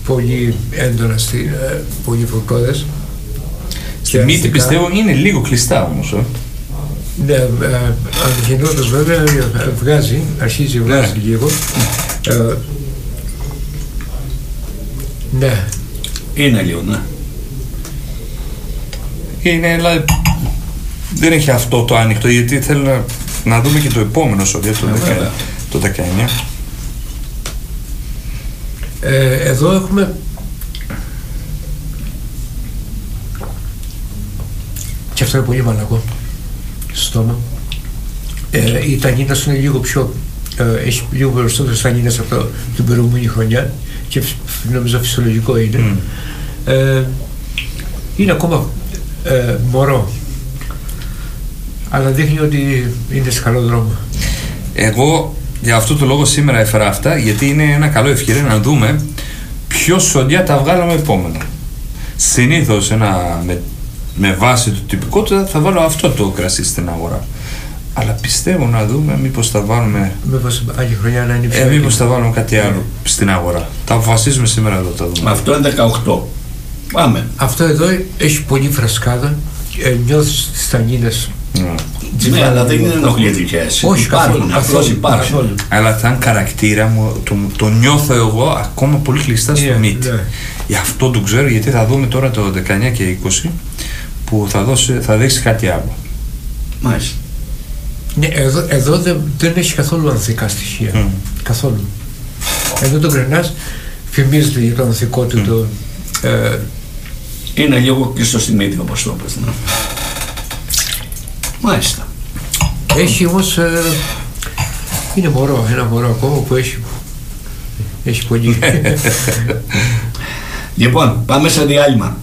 πολύ έντονα, πολύ φορκώδες. Στη μύτη πιστεύω είναι λίγο κλειστά όμως. Ναι, αναγεννώντας βέβαια αρχίζει βγάζει λίγο. Ναι. Είναι λίγο, ναι. Είναι, δηλαδή, δεν έχει αυτό το άνοιχτο, γιατί θέλω να δούμε και το επόμενο σωδία, το 19. Εδώ έχουμε και αυτό είναι πολύ μαλακό στο στόμα. Η τανίνα είναι λίγο πιο, έχει λίγο περισσότερες τανίνες από την προηγούμενη χρονιά και νομίζω φυσιολογικό είναι. Είναι ακόμα μωρό, αλλά δείχνει ότι είναι σε καλό δρόμο. Εγώ για αυτό το λόγο σήμερα έφερα αυτά, γιατί είναι ένα καλό ευκαιρία να δούμε ποιο σοντιά τα βγάλαμε επόμενο. Συνήθως με βάση το τυπικότητα θα βάλω αυτό το κρασί στην αγορά. Αλλά πιστεύω να δούμε μήπως θα βάλουμε. Μήπως άλλη χρονιά να είναι πιο. Μήπως θα βάλουμε κάτι άλλο στην αγορά. Τα αποφασίζουμε σήμερα εδώ, τα δούμε. Αυτό είναι 18. Πάμε. Αυτό εδώ έχει πολύ φρασκάδα. Νιώθεις τις τανίνες. Ναι, αλλά δεν είναι ενοχλητικές. Όχι, απλώς υπάρχουν. Αλλά σαν χαρακτήρα μου το νιώθω εγώ ακόμα πολύ κλειστά στο μύτη. Γι' αυτό το ξέρω, γιατί θα δούμε τώρα το 19 και 20 που θα δείξει κάτι άλλο. Μάλιστα. Ναι, εδώ δεν έχει καθόλου ανθικά στοιχεία. Καθόλου. Εδώ το Γκρενάς φημίζεται για το ανθικό του. Είναι λίγο κλειστό στη μύτη, όπως το είπες. Ναι. Μάλιστα. Έχει όμως, είναι μωρό, ένα μωρό ακόμα που έχει πολύ. Λοιπόν, πάμε σε διάλειμμα.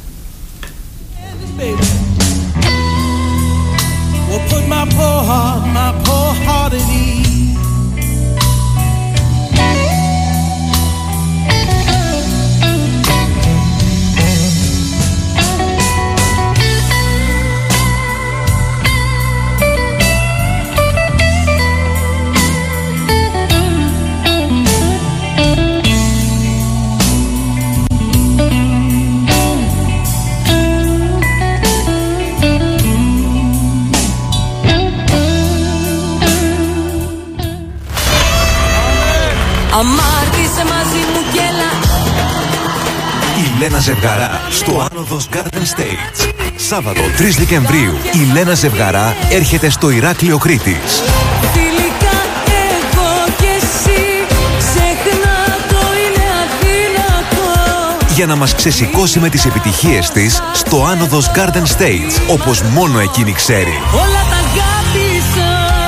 Αμάρτησε μαζί μου και έλα. Η Λένα Ζευγαρά στο Άνοδος Garden Stage. Σάββατο 3 Δεκεμβρίου η Λένα Ζευγαρά έρχεται στο Ηράκλειο Κρήτης. Φιλικά εγώ και εσύ, ξεχνά το είναι αδύνατο. Για να μας ξεσηκώσει με τις επιτυχίες της στο Άνοδος Garden Stage, όπως μόνο εκείνη ξέρει. Όλα τα αγάπησα.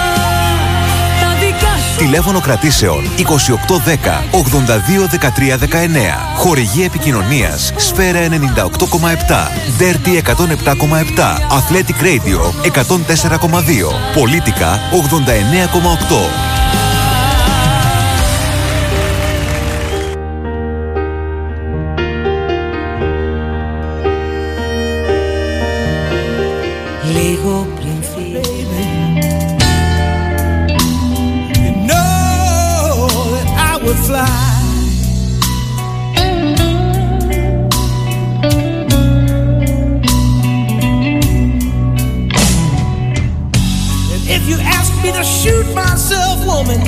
Τηλέφωνο κρατήσεων 2810 82 13 19. Χορηγή επικοινωνίας Σφαίρα 98,7, Dirty 107,7, Athletic Radio 104,2, Πολίτικα 89,8. Λίγο πριν φύγει. Fly. And if you ask me to shoot myself, woman,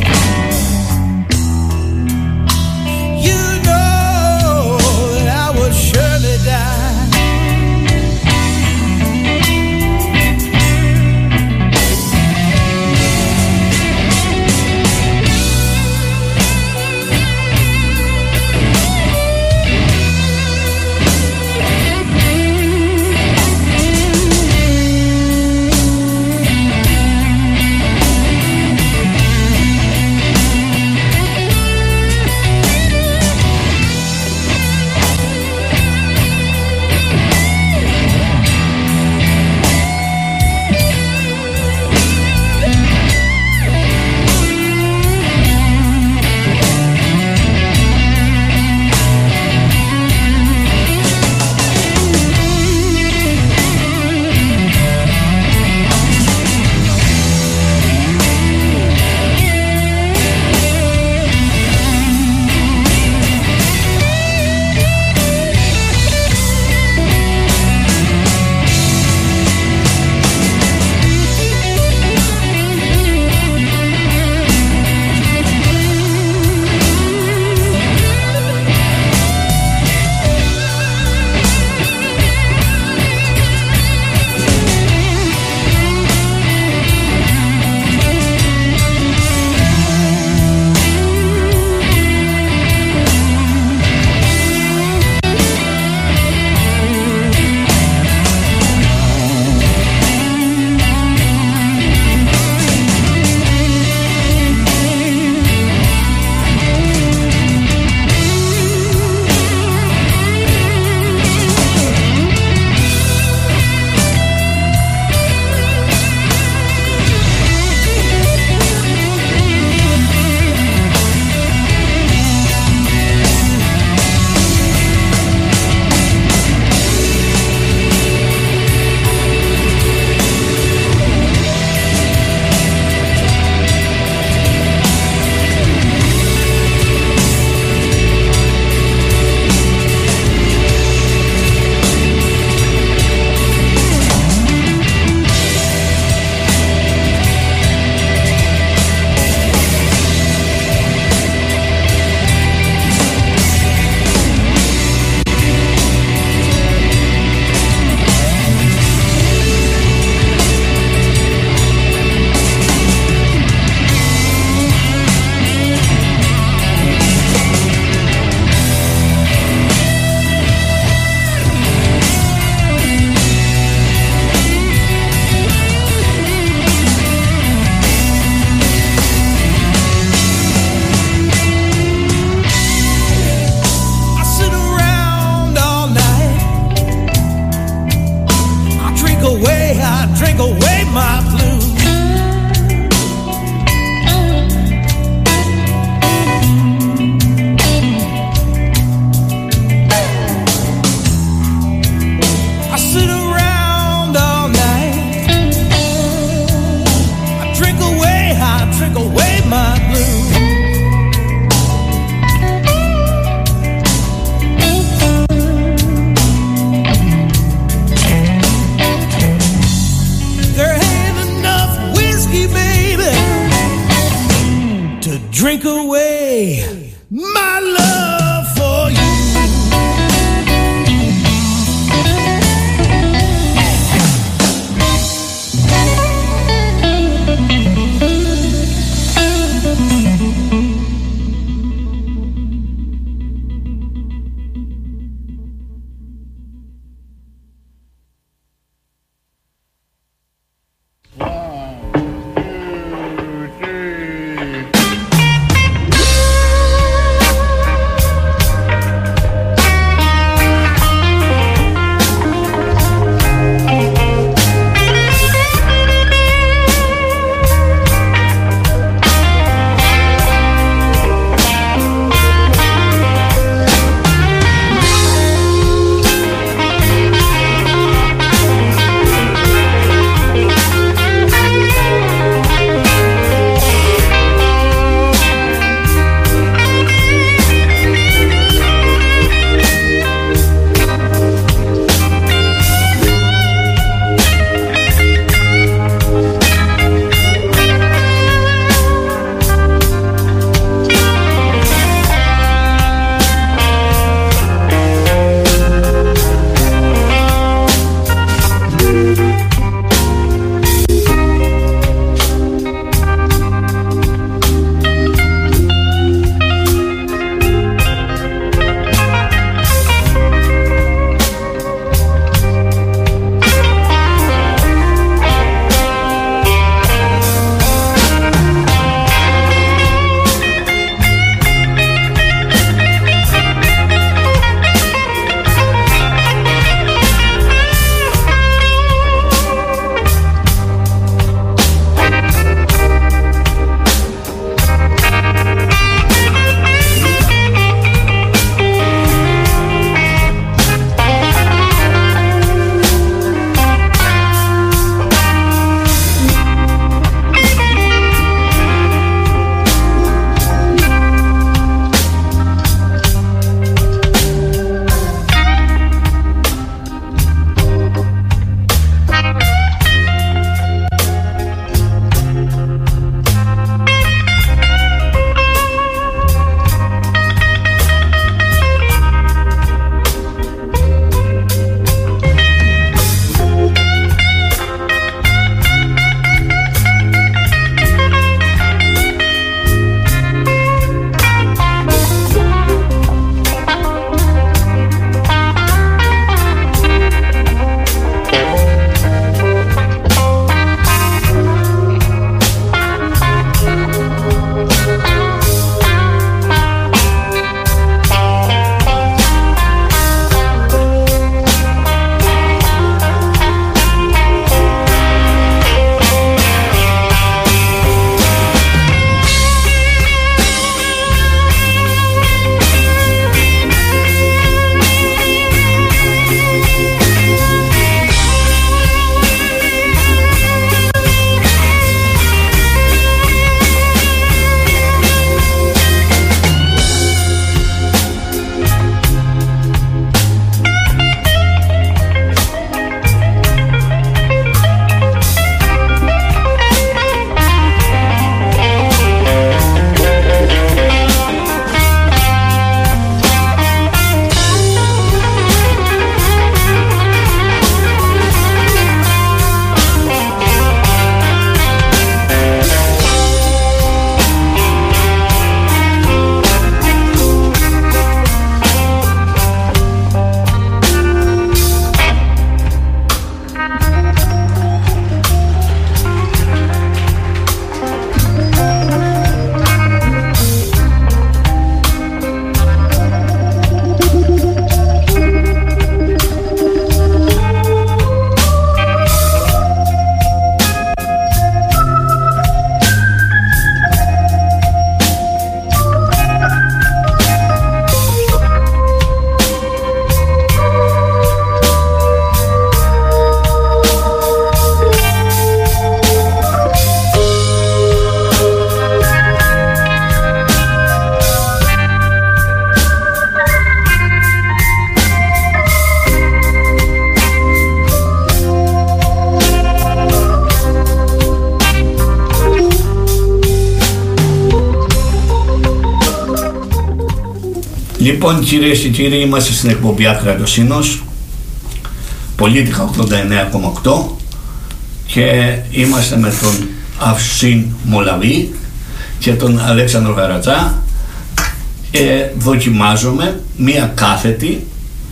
Λοιπόν, κυρίες και κύριοι, είμαστε στην εκπομπή Ακρατοσύνος, Πολίτικα 89,8 και είμαστε με τον Αυσίν Μολαβή και τον Αλέξανδρο Γαρατζά. Δοκιμάζομαι μία κάθετη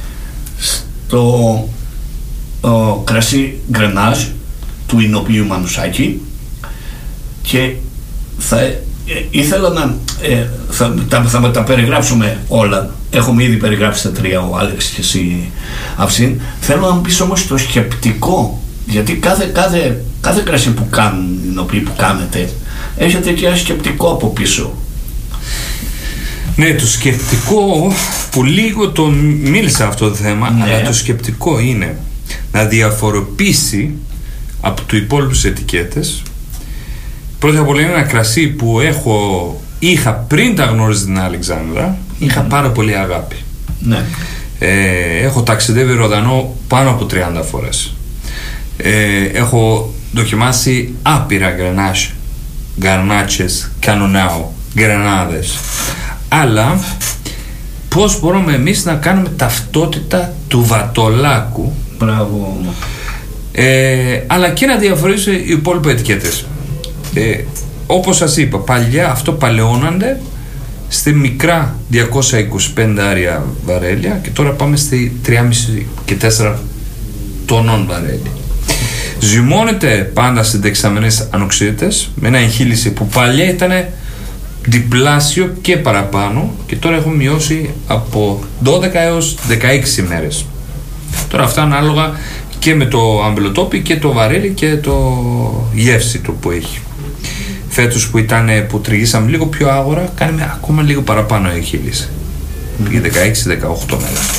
στο κρασί Γκρενάζ του Ινοποιού Μανουσάκη και ήθελα να θα τα περιγράψουμε όλα. Έχουμε ήδη περιγράψει τα τρία, ο Άλεξ και εσύ, Αυσίν. Θέλω να μου πεις όμως το σκεπτικό, γιατί κάθε κρασί που κάνουν, που κάνετε, έχετε και ένα σκεπτικό από πίσω. Ναι, το σκεπτικό που λίγο το μίλησα αυτό το θέμα, ναι, αλλά το σκεπτικό είναι να διαφοροποιήσει από του υπόλοιπους ετικέτες. Πρώτα απ' όλα είναι ένα κρασί που είχα πριν τα γνώριζα την Αλεξάνδρα, είχα πάρα πολύ αγάπη. Ναι. Έχω ταξιδεύει Ροδανό πάνω από 30 φορές. Έχω δοκιμάσει άπειρα γκαρνάτσες, κανονάου, γκρενάδες. Αλλά πώς μπορούμε εμείς να κάνουμε ταυτότητα του βατολάκου. Μπράβο. Αλλά και να διαφοροποιήσουμε οι υπόλοιποι ετικέτες. Όπως σας είπα, παλιά αυτό παλαιώνονται στη μικρά 225 βαρέλια και τώρα πάμε στη 3,5 και 4 τονών βαρέλια. Ζυμώνεται πάντα στις δεξαμενές ανοξύτητες με ένα εγχείληση που παλιά ήταν διπλάσιο και παραπάνω και τώρα έχουμε μειώσει από 12 έως 16 μέρες. Τώρα αυτά ανάλογα και με το αμπελοτόπι και το βαρέλι και το γεύση του που έχει. Φέτος που τριγήσαμε λίγο πιο άγορα, κάνουμε ακόμα λίγο παραπάνω εγχείληση. Πήγε 16-18 μέρες.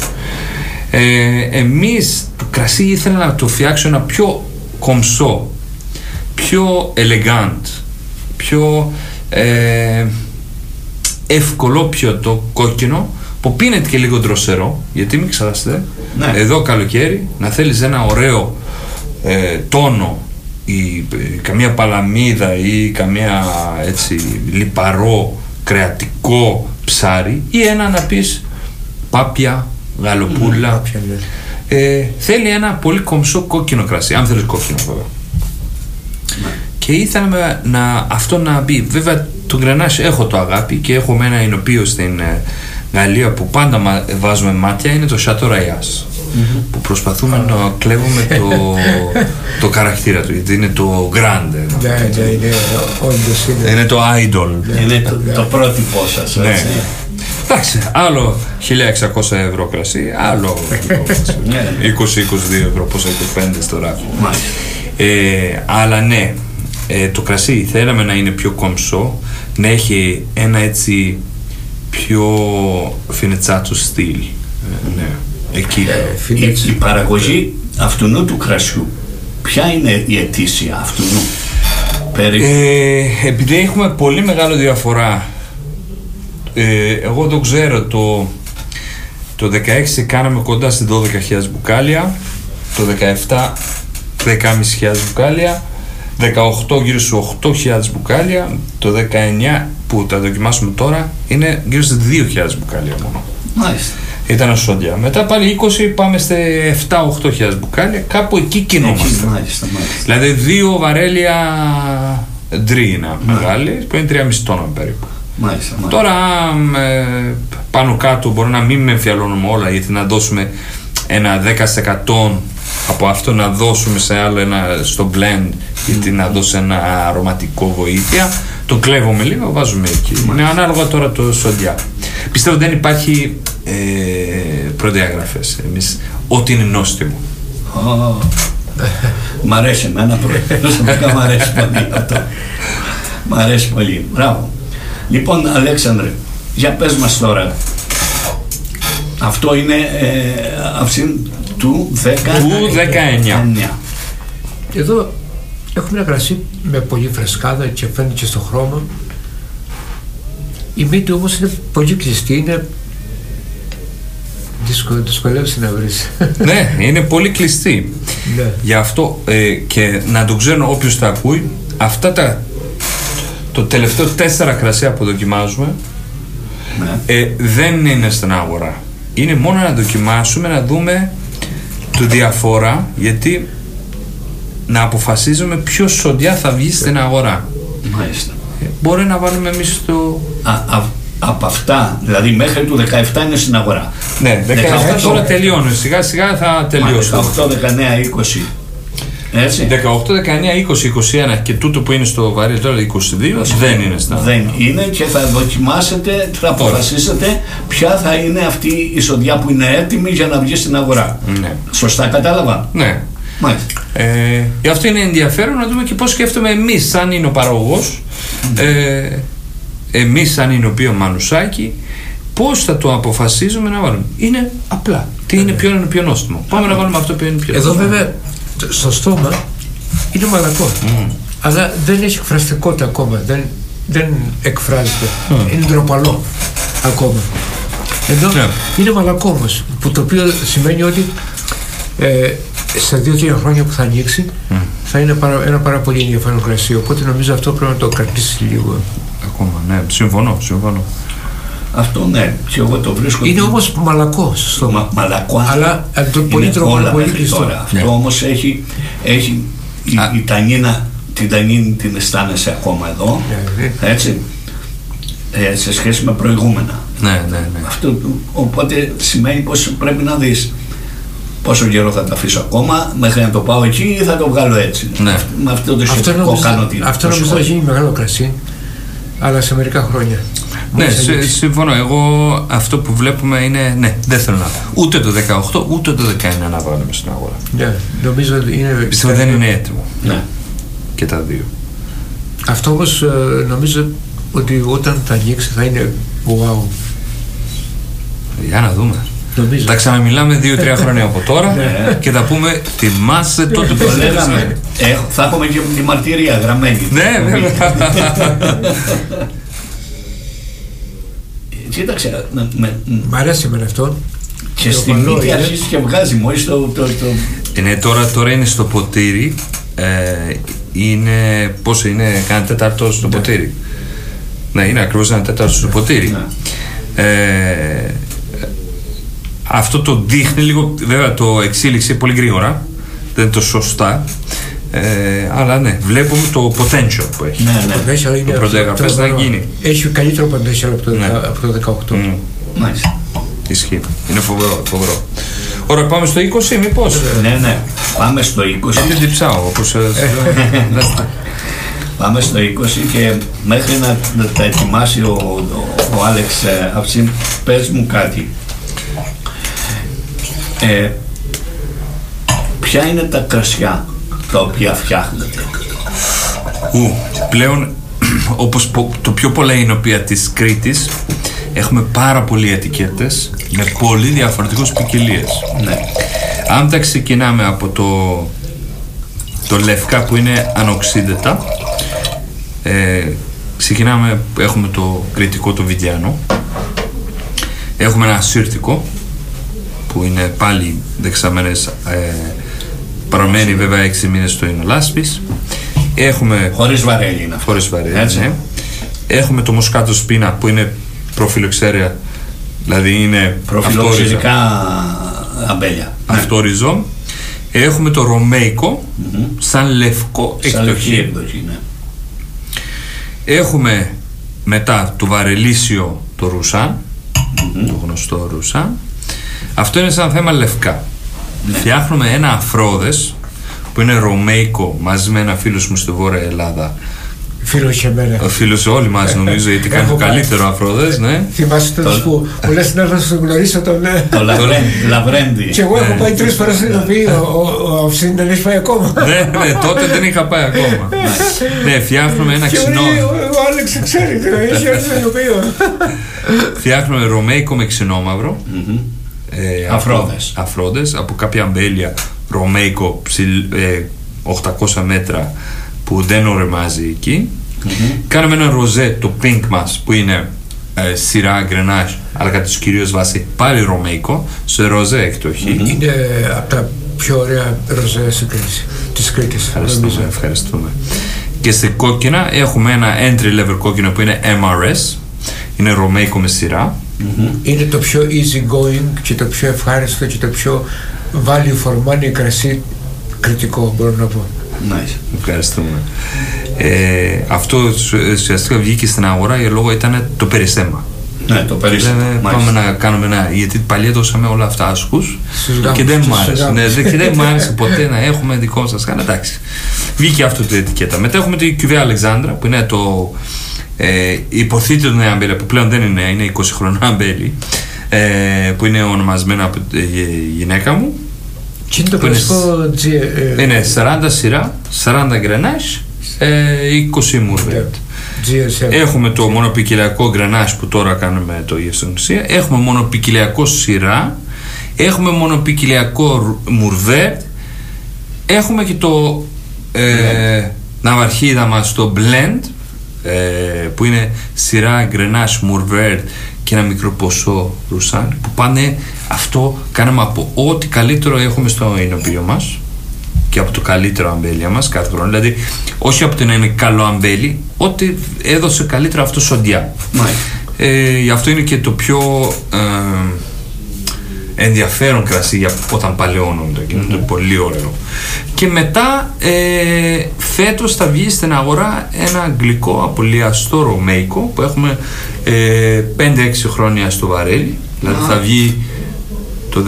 Εμείς το κρασί ήθελα να το φτιάξω ένα πιο κομψό, πιο elegant, πιο εύκολο το κόκκινο που πίνεται και λίγο δροσερό, γιατί μην ξεχάσετε, ναι, εδώ καλοκαίρι να θέλεις ένα ωραίο τόνο ή καμία παλαμίδα ή καμία έτσι λιπαρό κρεατικό ψάρι ή ένα να πεις πάπια, γαλοπούλα, θέλει ένα πολύ κομψό κόκκινο κρασί, αν θέλεις κόκκινο βέβαια. Και ήθελα αυτό να μπει. Βέβαια το Γκρενάζ έχω το αγάπη και έχω με ένα εινοποιείο στην Γαλλία που πάντα βάζουμε μάτια, είναι το Chateau Rayas, που προσπαθούμε να κλέβουμε το χαρακτήρα του, γιατί είναι το grande. Είναι το idol. Είναι το πρότυπό σας. Εντάξει, άλλο 1.600 ευρώ κρασί, άλλο 20-22 ευρώ, πόσα και 5 στο ράφι. Αλλά ναι, το κρασί θέλαμε να είναι πιο κομψό, να έχει ένα έτσι πιο φινετσάτο στυλ. Ναι, εκεί. Η παραγωγή αυτού του κρασιού, ποια είναι η αιτήσια αυτού? Επειδή έχουμε πολύ μεγάλη διαφορά, εγώ το ξέρω, το 16 κάναμε κοντά στις 12.000 μπουκάλια, το 17 10.500 μπουκάλια, 18 γύρω στους 8.000 μπουκάλια, το 19 που τα δοκιμάσουμε τώρα είναι γύρω στις 2.000 μπουκάλια μόνο. Μάλιστα. Ήταν σόντια. Μετά πάλι 20 πάμε σε 7-8.000 μπουκάλια, κάπου εκεί κινούμαστε. Μάλιστα. Δηλαδή 2 βαρέλια ντρίνα μεγάλη που είναι 3,5 τόνα περίπου. Μάλιστα. Τώρα πάνω κάτω μπορεί να μην με εμφιαλώνουμε όλα, γιατί να δώσουμε ένα 10% από αυτό να δώσουμε σε άλλο στο blend, γιατί να δώσει ένα αρωματικό βοήθεια, το κλέβουμε λίγο, βάζουμε εκεί. Είναι ανάλογα τώρα το σοντιά. Πιστεύω δεν υπάρχει προδιαγραφές. Εμείς ό,τι είναι νόστιμο. Μ' αρέσει εμένα προσωπικά, μ' αρέσει πολύ αυτό. Μ' αρέσει πολύ. Μπράβο. Λοιπόν, Αλέξανδρε, για πες μας τώρα, αυτό είναι του 19. Εδώ έχουμε ένα κρασί με πολύ φρεσκάδα και φαίνεται και στο χρώμα. Η μύτη όμως είναι πολύ κλειστή, είναι δυσκολεύεσαι να βρεις. Ναι, είναι πολύ κλειστή. Ναι. Γι' αυτό και να το ξέρουν όποιος τα ακούει, αυτά το τελευταίο 4 κρασιά που δοκιμάζουμε δεν είναι στην αγορά. Είναι μόνο να δοκιμάσουμε, να δούμε τη διαφορά, γιατί να αποφασίζουμε ποιο σοδιά θα βγει στην αγορά. Μάλιστα. Μπορεί να βάλουμε εμείς το... Από αυτά, δηλαδή μέχρι του 17 είναι στην αγορά. Ναι, 17 τώρα τελειώνει. Σιγά σιγά θα τελειώσει. 18, 19, 20. Έτσι. 18, 19, 20, 21 και τούτο που είναι στο βαρύ τώρα 22 δεν είναι στα. Δεν είναι και θα δοκιμάσετε, θα αποφασίσετε ποια θα είναι αυτή η σοδιά που είναι έτοιμη για να βγει στην αγορά. Ναι. Σωστά κατάλαβα. Ναι. Μάλιστα. Γι' αυτό είναι ενδιαφέρον να δούμε και πώς σκέφτομαι εμείς σαν είναι ο παραγωγός, εμείς σαν είναι ο οποίο μανουσάκι, πώς θα το αποφασίζουμε να βάλουμε. Είναι απλά. Τι είναι πιο νόστιμο. Πάμε να βάλουμε αυτό που είναι πιο νόστιμο. Εδώ βέβαια στο στόμα είναι μαλακό. Αλλά δεν έχει εκφραστικότητα ακόμα. Δεν εκφράζεται. Είναι ντροπαλό ακόμα. Εδώ είναι μαλακό όμως. Το οποίο σημαίνει ότι στα 2-3 χρόνια που θα ανοίξει θα είναι ένα πάρα πολύ ενδιαφέρον κρασί. Οπότε νομίζω αυτό πρέπει να το κρατήσει λίγο. Ακόμα, ναι. Συμφωνώ. Αυτό ναι, και εγώ το βρίσκω. Είναι όμως μαλακό στο στόμα. Μαλακό. Αλλά πολύ τρομερό, πολύ κλειστό. Αυτό όμως έχει η τανίνα, την τανίνη την αισθάνεσαι ακόμα εδώ. Έτσι. Σε σχέση με προηγούμενα. Ναι. Αυτό, οπότε σημαίνει πως πρέπει να δεις πόσο καιρό θα τα αφήσω ακόμα μέχρι να το πάω εκεί ή θα το βγάλω έτσι. Ναι. Με αυτό το σχετικό κάνω την. Αυτό νομίζω θα γίνει μεγάλο κρασί, αλλά σε μερικά χρόνια. Ναι, συμφωνώ. Εγώ αυτό που βλέπουμε είναι. Ναι, δεν θέλω να. Ούτε το 18 ούτε το 19 να βάλουμε στην αγορά. Ναι, νομίζω είναι. Πιστεύω δεν είναι έτοιμο. Ναι. Και τα δύο. Αυτό όμως νομίζω ότι όταν θα ανοίξει θα είναι wow. Για να δούμε. Νομίζω. Τα ξαναμιλάμε 2-3 χρόνια από τώρα και θα πούμε θυμάσαι τότε που λέγαμε. Θα έχουμε και τη μαρτυρία γραμμένη. Ναι, βέβαια. Κοίταξε. Μ' αρέσει με αυτό. Και στη μύτη αρχίζει και βγάζει μόλις το. Ναι, τώρα είναι στο ποτήρι. Είναι. Πόσο είναι, κάνει τέταρτο στο ποτήρι. Ναι, είναι ακριβώς ένα τέταρτο στο ποτήρι. Αυτό το δείχνει λίγο, βέβαια το εξήλιξε πολύ γρήγορα, δεν είναι το σωστά, αλλά ναι, βλέπουμε το potential που έχει. Ναι. Το πρωτογραφές να γίνει. Έχει καλύτερο potential από το 18. Μάλιστα. Ισχύει, είναι φοβερό. Ωραία, πάμε στο 20 μήπως? Ναι, πάμε στο 20. Δεν διψάω, όπως... Πάμε στο 20 και μέχρι να τα ετοιμάσει ο Άλεξ Αυσίμ, πες μου κάτι. Ποια είναι τα κρασιά τα οποία φτιάχνετε? Πλέον, όπως το πιο πολλά είναι οποία της Κρήτης, έχουμε πάρα πολλοί ετικέτες με πολύ διαφορετικούς ποικιλίες. Ναι. Αν τα ξεκινάμε από το λευκά που είναι ανοξίδετα, ξεκινάμε, έχουμε το κρητικό, το βιδιάνο, έχουμε ένα σύρτικο που είναι πάλι δεξαμένες, παραμένει βέβαια 6 μήνες στο Ινολάσπης. Έχουμε χωρίς βαρέλι είναι αυτό. Χωρίς βαρέλι, ναι. Έχουμε το μοσκάτο σπίνα που είναι προφιλοξέρια, δηλαδή είναι προφιλοξερικά αμπέλια. Αυτόριζο. Έχουμε το ρωμαϊκό σαν λευκό εκδοχή. Ναι. Έχουμε μετά το βαρελίσιο, το ρουσάν, το γνωστό ρουσάν. Αυτό είναι σαν θέμα λευκά. Φτιάχνουμε ένα αφρόδες που είναι ρωμαϊκό μαζί με ένα φίλος μου στη Βόρεια Ελλάδα. Φίλος και εμένα. Ο φίλος όλοι μας νομίζω, γιατί κάνει το καλύτερο αφρόδες, ναι. Θυμάσαι τέλος που λες να σου γνωρίσω τον... Το Λαβρέντι. Και εγώ έχω πάει 3 φορές στην Ινωπία, ο Αυσίμ δεν έχει πάει ακόμα. Ναι, τότε δεν είχα πάει ακόμα. Ναι, φτιάχνουμε ένα ξινό. Ο Άλεξ ξέρει, έχει έρθει στην Ινωπία. Φτιάχνουμε ρωμαϊκό με ξινόμαυρο. Αφρόδες από κάποια αμπέλια ρωμαϊκό 800 μέτρα που δεν ορεμάζει εκεί. Κάνουμε ένα ροζέ, το pink μας που είναι σειρά γκρενάζ, αλλά κατά τους κυρίως βάση πάλι ρωμαϊκό σε ροζέ εκδοχή. Είναι από τα πιο ωραία ροζέ της Κρήτης. Ευχαριστούμε. Και σε κόκκινα έχουμε ένα entry level κόκκινο που είναι MRS είναι ρωμαϊκό με σειρά. Είναι το πιο easy going και το πιο ευχάριστο και το πιο value for money κρασί κριτικό, μπορώ να πω. Nice. Ευχαριστούμε. Αυτό ουσιαστικά βγήκε στην αγορά για λόγω ήταν το περιστέμα. Ναι, το περίστημα. Πάμε να κάνουμε ένα. Γιατί παλιά δώσαμε όλα αυτά άσχους και δεν μου άρεσε. Ναι, και δεν μου άρεσε ποτέ να έχουμε δικό μας σκάνα. Εντάξει. Βγήκε αυτό το ετικέτα. Μετά έχουμε τη Cuvée Αλεξάνδρα που είναι το υποθήτητο νέα αμπέλια που πλέον δεν είναι νέα, είναι 20 χρονών αμπέλι. Που είναι ονομασμένα από τη γυναίκα μου. Και είναι το κλασικό είναι 40 σειρά, 40 γκρενάζ, 20 μουρβέτ. Έχουμε το μονοπικυλιακό γκρενάζ που τώρα κάνουμε το γευσονουσία. Έχουμε μονοπικυλιακό σειρά. Έχουμε μονοπικυλιακό μουρβέτ. Έχουμε και το ναυαρχίδα μας το blend που είναι σειρά γκρενάζ μουρβέτ και ένα μικρό ποσό ρουσάν που πάνε. Αυτό κάναμε από ό,τι καλύτερο έχουμε στο εινοποιείο μας και από το καλύτερο αμπέλια μας κάθε χρόνο. Δηλαδή, όχι από το να είναι καλό αμπέλι, ό,τι έδωσε καλύτερα αυτό σοντιά. Γι' αυτό είναι και το πιο ενδιαφέρον κρασί για όταν παλαιώνονται και είναι πολύ ωραίο. Και μετά φέτος θα βγει στην αγορά ένα γλυκό απολυαστό ρωμαϊκό που έχουμε 5-6 χρόνια στο βαρέλι. Δηλαδή θα βγει το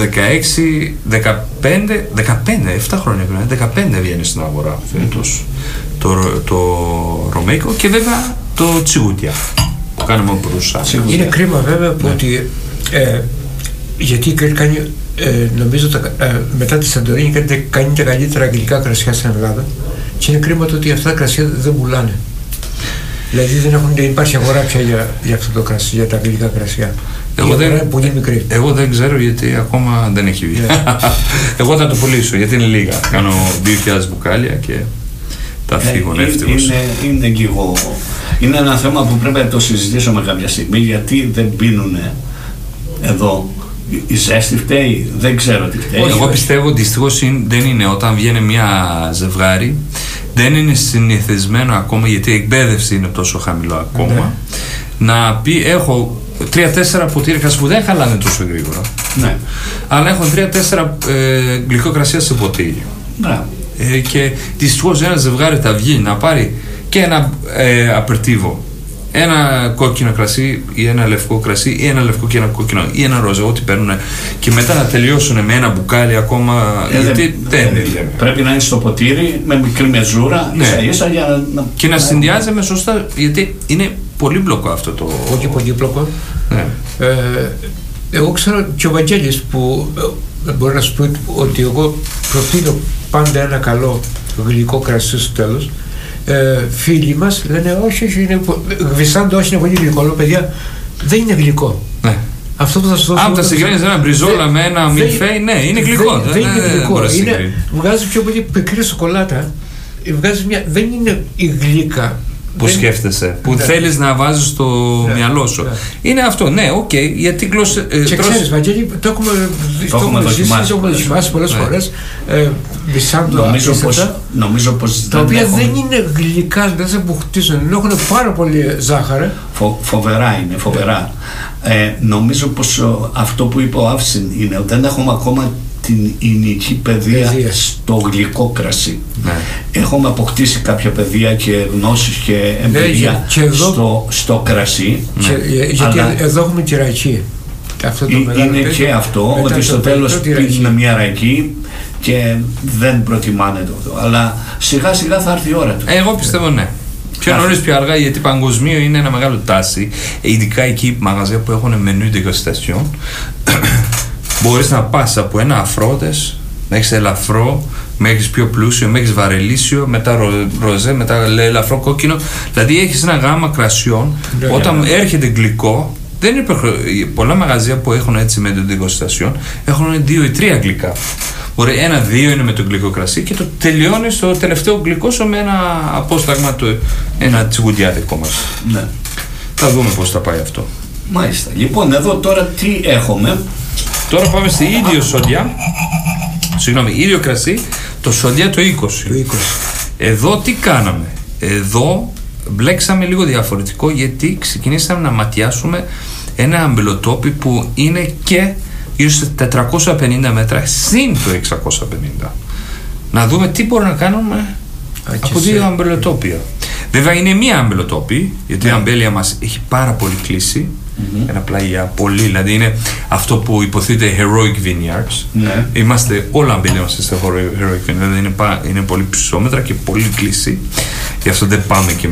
7 χρόνια πριν, 15 βγαίνει στην αγορά φέτος το ρωμαϊκό και βέβαια το τσιγούτια που κάνουμε από ρουσά. Είναι κρίμα βέβαια που ότι γιατί κάνει νομίζω μετά τη Σαντορίνη κάνει τα καλύτερα αγγλικά κρασιά στην Ελλάδα και είναι κρίμα το ότι αυτά τα κρασιά δεν πουλάνε. Δηλαδή δεν υπάρχει αγορά πια για αυτό το κρασί, για τα αγγλικά κρασιά. Πολύ μικρή. Εγώ δεν ξέρω γιατί ακόμα δεν έχει βγει. Εγώ θα το πουλήσω γιατί είναι λίγα. Κάνω 2.000 μπουκάλια και τα φύγω εύθυμος. Είναι ένα θέμα που πρέπει να το συζητήσουμε κάποια στιγμή, γιατί δεν πίνουν εδώ. Η ζέστη φταίει, δεν ξέρω τι φταίει. Εγώ πιστεύω δυστυχώς δεν είναι όταν βγαίνει μια ζευγάρι, δεν είναι συνηθισμένο ακόμα, γιατί η εκπαίδευση είναι τόσο χαμηλό ακόμα, να πει έχω 3-4 ποτήρια που δεν χαλάνε τόσο γρήγορα. Ναι. Αλλά έχω 3-4 γλυκό κρασιά σε ποτήρι. Και δυστυχώς ένα ζευγάρι θα βγει να πάρει και ένα απερτίβο, ένα κόκκινο κρασί ή ένα λευκό κρασί ή ένα λευκό και ένα κόκκινο ή ένα ροζέ, ό,τι παίρνουν, και μετά να τελειώσουν με ένα μπουκάλι ακόμα. Γιατί πρέπει να είναι στο ποτήρι με μικρή μεζούρα, ίσα για να. Και να συνδυάζεται σωστά, γιατί είναι πολύπλοκο αυτό το. Όχι πολύπλοκο. Εγώ ξέρω και ο Βαγγέλης που μπορεί να σου πει ότι εγώ προτείνω πάντα ένα καλό γλυκό κρασί στο τέλος. Φίλοι μας λένε όχι, είναι γβισάντο, όχι είναι πολύ γλυκό. Λέω παιδιά, δεν είναι γλυκό. Αυτό που θα σου δώσω. Αν τα συγκρίνεις ένα μπριζόλα με ένα μιλφέι, ναι, είναι γλυκό. Δεν είναι γλυκό. Βγάζει πιο πολύ πικρή σοκολάτα. Δεν είναι η γλύκα που σκέφτεσαι, που θέλεις να βάζεις στο μυαλό σου. Είναι αυτό, ναι, οκ, γιατί γλώσσε. Και ξέρεις, Βαγγέλη, το έχουμε δοκιμάσει πολλές φορές. Νομίζω πως τα οποία δεν είναι γλυκά, δεν σε μπουχτίζουν, έχουν πάρα πολύ ζάχαρη. Φοβερά είναι, φοβερά. Νομίζω πως αυτό που είπε ο Αύσιν είναι ότι δεν έχουμε ακόμα την ηνική παιδεία στο γλυκό κρασί. Έχουμε αποκτήσει κάποια παιδεία και γνώσεις και εμπειρία στο κρασί. Γιατί εδώ έχουμε τη ρακή. Είναι και αυτό, ότι στο τέλος πίνουμε μια ρακή και δεν προτιμάνε το. Αλλά σιγά σιγά θα έρθει η ώρα του. Εγώ πιστεύω ναι. Πιο νωρίς πιο αργά, γιατί παγκοσμίω είναι ένα μεγάλο τάση. Ειδικά εκεί μαγαζιά που έχουν μενού degustation. Μπορείς να πας από ένα αφρότες, μέχρι ελαφρό, μέχρι πιο πλούσιο, μέχρι βαρελίσιο, μετά ροζέ, μετά ελαφρό κόκκινο. Δηλαδή έχεις ένα γάμα κρασιών. Όταν έρχεται γλυκό, δεν υπάρχει. Πολλά μαγαζιά που έχουν έτσι με την degustation έχουν 2 ή 3 γλυκά. Μπορεί 1-2 είναι με το γλυκό κρασί και το τελειώνει στο τελευταίο γλυκό σου με ένα απόσταγμα, ένα τσιγουντιάδικο μας. Ναι. Θα δούμε πώς θα πάει αυτό. Μάλιστα. Λοιπόν, εδώ τώρα τι έχουμε. Τώρα πάμε στη ίδιο σοντιά. Συγγνώμη, ίδιο κρασί, το σοντιά το 20. Εδώ τι κάναμε. Εδώ μπλέξαμε λίγο διαφορετικό, γιατί ξεκινήσαμε να ματιάσουμε ένα αμπελοτόπι που είναι και γύρω στα 450 μέτρα συν το 650. Να δούμε τι μπορούμε να κάνουμε από δύο αμπελοτόπια. Βέβαια είναι μία αμπελοτόπι, γιατί η αμπέλια μας έχει πάρα πολύ κλείσει. Ένα πλάγια πολύ, δηλαδή είναι αυτό που υποθείται heroic vineyards. Είμαστε όλα αμπέλια μας σε heroic vineyards, δηλαδή είναι πολύ ψωμέτρα και πολύ κλείσει. Γι' αυτό δεν πάμε και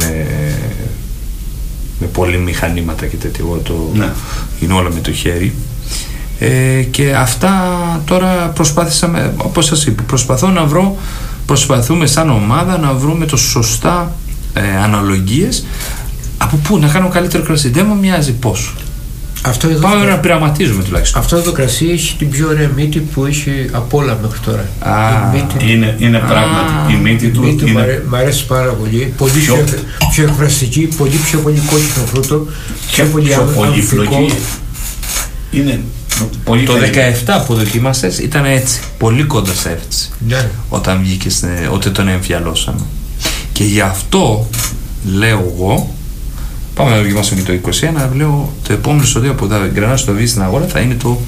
με πολλοί μηχανήματα και τέτοιο. Είναι όλα με το χέρι. Και αυτά τώρα προσπάθησαμε, όπως σας είπα, προσπαθούμε σαν ομάδα να βρούμε το σωστά αναλογίες. Από πού να κάνω καλύτερο κρασί, δεν μου μοιάζει πόσο. Πάμε να πειραματίζουμε τουλάχιστον. Αυτό το κρασί έχει την πιο ωραία μύτη που έχει από όλα μέχρι τώρα. Είναι πράγματι η μύτη του. Μ' αρέσει πάρα πολύ. Πολύ πιο εκφραστική, πολύ πιο πολύ κόκκινο φρούτο. Πιο πολύ φλογή. Είναι πολύ. Το 17 που δοκίμασες ήταν έτσι, πολύ κοντά σε έτσι. Όταν βγήκε, όταν τον εμφιαλώσαμε. Και γι' αυτό λέω εγώ, πάμε να δοκιμάσουμε και το 21, λέω το επόμενο επεισόδιο που θα γκρανάσω το βι στην αγορά θα είναι το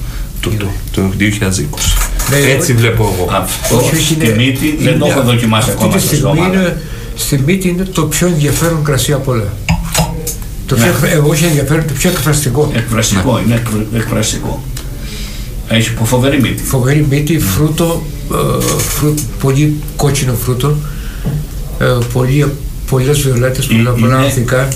2020. Έτσι βλέπω εγώ. Αυτό στη μύτη δεν το έχω δοκιμάσει ακόμα στο στόμα. Στη μύτη είναι το πιο ενδιαφέρον κρασί από όλα. Εγώ είχε ενδιαφέρον, το πιο εκφραστικό. Εκφραστικό, είναι εκφραστικό. Έχει φοβερή μύτη. Φοβερή μύτη, φρούτο, πολύ κόκκινο φρούτο, πολλές βιολέτες, πολλά ανθικά.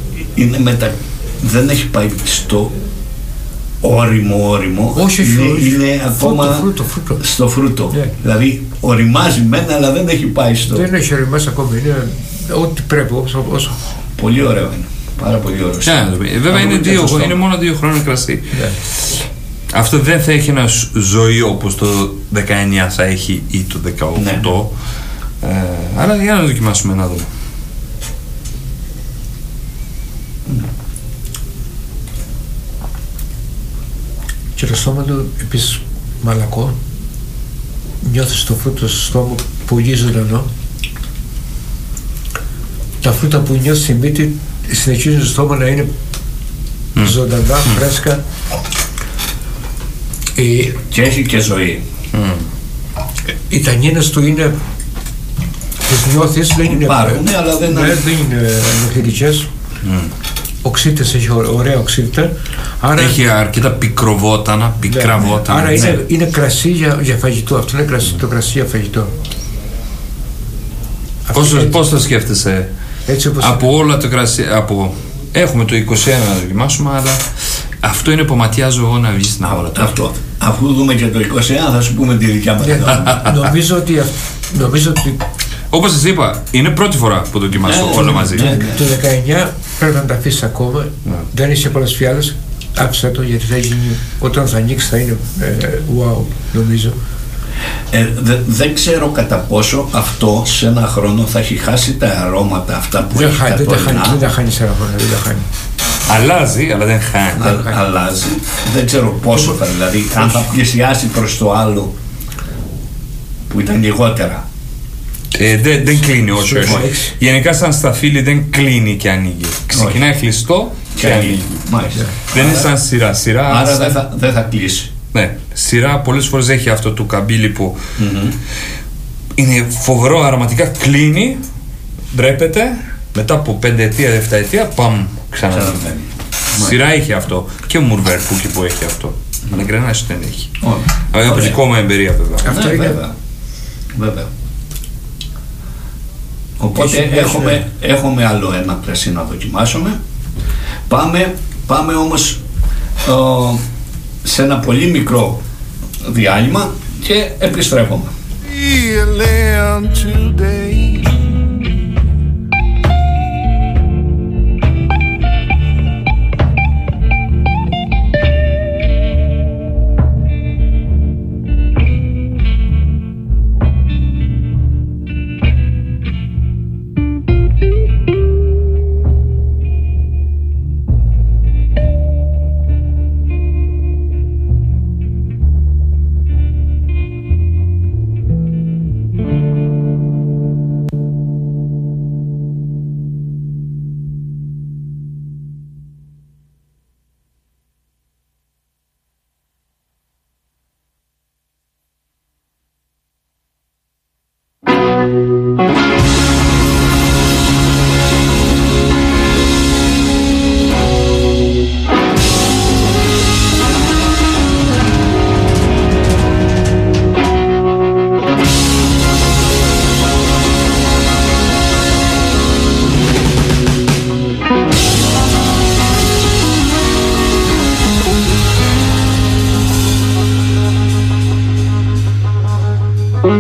Δεν έχει πάει στο όριμο. Όχι, είναι ακόμα φρούτο. Στο φρούτο. Δηλαδή οριμάζει μένα, αλλά δεν έχει πάει στο. Δεν έχει οριμάσει ακόμη. Είναι ό,τι πρέπει. Όσο. Πολύ ωραίο είναι. Πάρα πολύ ωραίο. Βέβαια είναι μόνο 2 χρόνια κρασί. Αυτό δεν θα έχει ένα ζωή όπως το 19 θα έχει ή το 18. Άρα για να δοκιμάσουμε να δούμε. Και το στόμα του επίσης μαλακό. Νιώθεις το φρούτο στο στόμα πολύ ζωντανό. Τα φρούτα που νιώθεις στη μύτη συνεχίζουν στο στόμα να είναι ζωντανά, φρέσκα. Και έχει και ζωή. Οι τανίνες του είναι, τις νιώθεις, δεν είναι υπάρχουν, αλλά δεν είναι ενοχλητικές. Οξύτες, έχει ωραία οξύτητα. Έχει αρκετά πικροβότανα, πικρά βότανα. Άρα είναι κρασί για φαγητό. Αυτό είναι το κρασί για φαγητό. Πώς το σκέφτεσαι? Έτσι όπως από όλα το κρασί, έχουμε το 21 να δοκιμάσουμε, αλλά αυτό είναι που ματιάζω εγώ να βγει στην αγορά. Αυτό. Αφού δούμε και το 21 θα σου πούμε τη δικιά μας. Νομίζω ότι όπως σας είπα, είναι πρώτη φορά που δοκιμάσω όλα μαζί. Το 19 πρέπει να τα αφήσεις ακόμα. Δεν είσαι πολλές φιάλες. Άφησα το, γιατί θα γίνει, όταν θα ανοίξει θα είναι wow, νομίζω. Δεν ξέρω κατά πόσο αυτό σε ένα χρόνο θα έχει χάσει τα αρώματα αυτά που έχει καθόλου. Δεν τα χάνει σε ένα χρόνο, δεν τα χάνει. Αλλάζει, αλλά δεν χάνει. Αλλάζει. Δεν ξέρω πόσο θα, δηλαδή αν θα πλησιάσει προς το άλλο που ήταν λιγότερα. Δεν κλείνει όσο. Γενικά σαν σταφύλι δεν κλείνει και ανοίγει. Ξεκινάει κλειστό και ανοίγει. Δεν είναι σαν σειρά. Άρα δεν θα κλείσει. Ναι, σειρά πολλές φορές έχει αυτό το καμπύλι που είναι φοβερό αρωματικά, κλείνει, ντρέπεται, μετά από 5 ετία, 7 ετία, παμ, ξανά. Σειρά έχει αυτό και ο Μουρβέρ που έχει αυτό. Αλλά γκρενάζ δεν έχει. Από δικό μου εμπειρία βέβαια. Αυτό είναι. Βέβαια. Οπότε έχουμε άλλο ένα κρασί να δοκιμάσουμε. Πάμε όμως σε ένα πολύ μικρό διάλειμμα και επιστρέφουμε.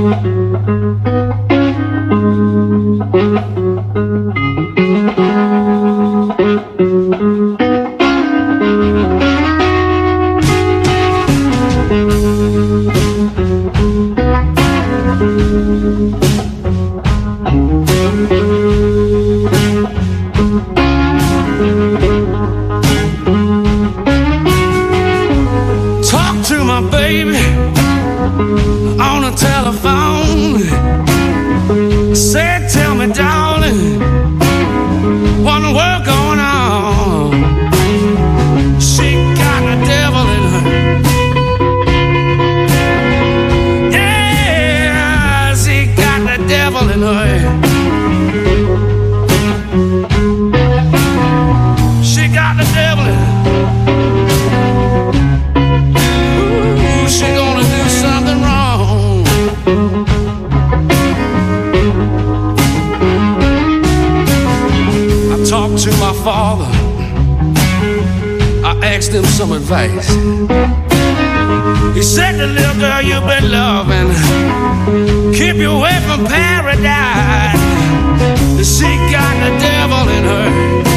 Some advice. He said, the little girl you've been loving, keep you away from paradise. She got the devil in her.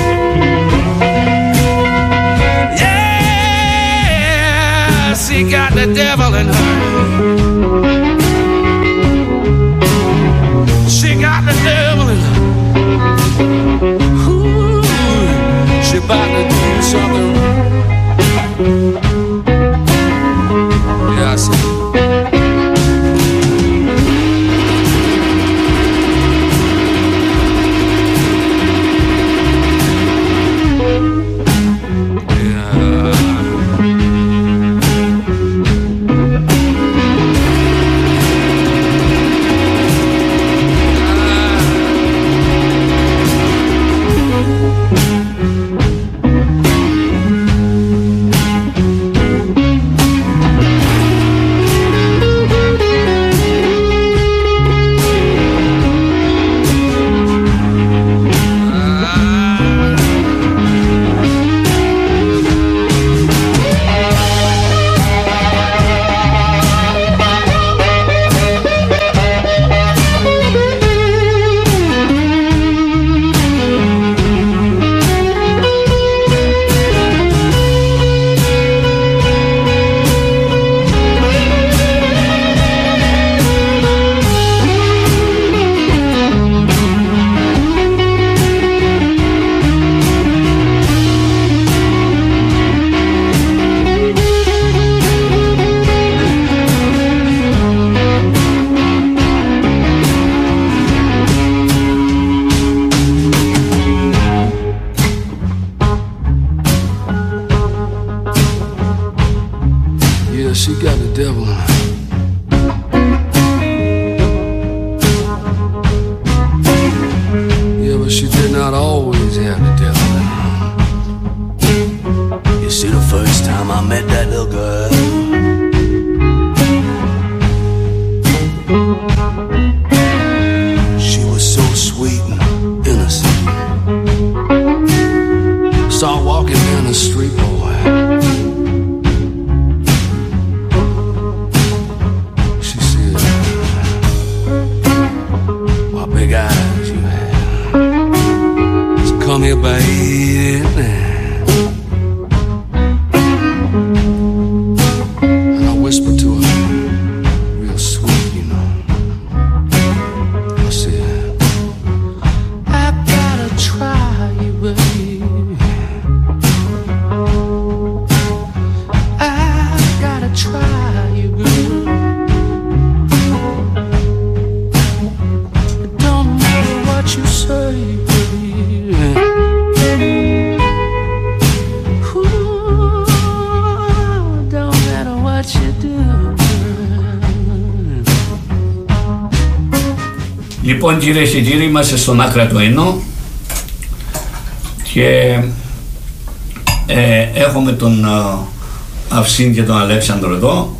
Yeah, she got the devil in her. She got the devil in her. Ooh, she about to do something. Yeah, I see. She got the devil in her. Yeah, but she did not always have the devil in her. You see, the first time I met that little girl, she was so sweet and innocent. Saw her walking down the street, boy. Come here, baby. And I whispered to her, real sweet, you know. I said, I gotta try you, baby. I gotta try you, girl. It don't matter what you say. Λοιπόν, κυρίες και κύριοι, είμαστε στον άκρα του Ενώ και έχουμε τον Αυσίν και τον Αλέξανδρο εδώ.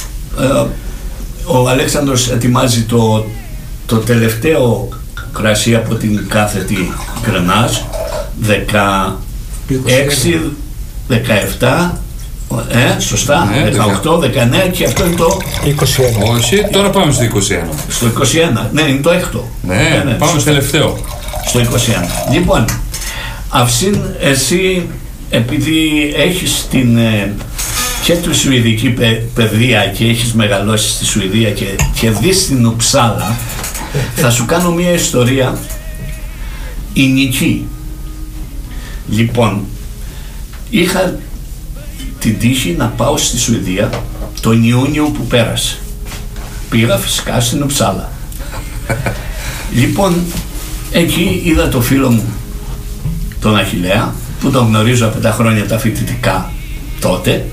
Ο Αλέξανδρος ετοιμάζει το τελευταίο κρασί από την κάθετη Grenache, 16, 17 Σωστά, 18, 19 και αυτό είναι το 21. Όχι, τώρα πάμε στο 21. Στο 21, ναι, είναι το έκτο. Ναι, πάμε στο τελευταίο. Στο 21. Λοιπόν, αυτήν εσύ, επειδή έχεις και τη σουηδική παιδεία και έχεις μεγαλώσει στη Σουηδία και δεις την Ουψάλα, θα σου κάνω μια ιστορία ηνική. Λοιπόν, είχα την τύχη να πάω στη Σουηδία τον Ιούνιο που πέρασε. Πήγα φυσικά στην Ουψάλα. Λοιπόν, εκεί είδα το φίλο μου τον Αχιλλέα, που τον γνωρίζω από τα χρόνια τα φοιτητικά τότε,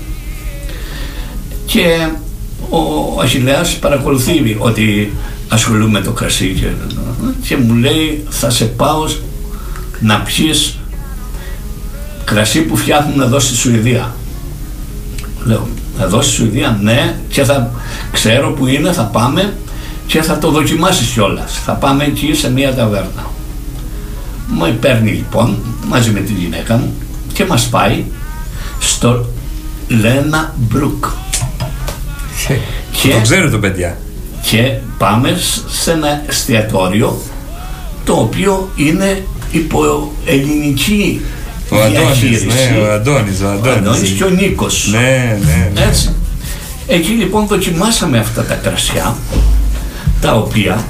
και ο Αχιλλέας παρακολουθεί ότι ασχολούμαι με το κρασί και μου λέει, θα σε πάω να πιεις κρασί που φτιάχνουν εδώ στη Σουηδία. Λέω, εδώ στη Σουηδία? Ναι, και θα ξέρω που είναι, θα πάμε και θα το δοκιμάσεις κιόλας. Θα πάμε εκεί σε μια ταβέρνα. Μου παίρνει λοιπόν μαζί με τη γυναίκα μου και μας πάει στο Λένα Μπρουκ. Το ξέρω το παιδιά. Και πάμε σε ένα εστιατόριο το οποίο είναι υπό ελληνική διαχείριση. Ο Αντώνης και ο Νίκος. Ναι. Έτσι. Εκεί λοιπόν δοκιμάσαμε αυτά τα κρασιά, τα οποία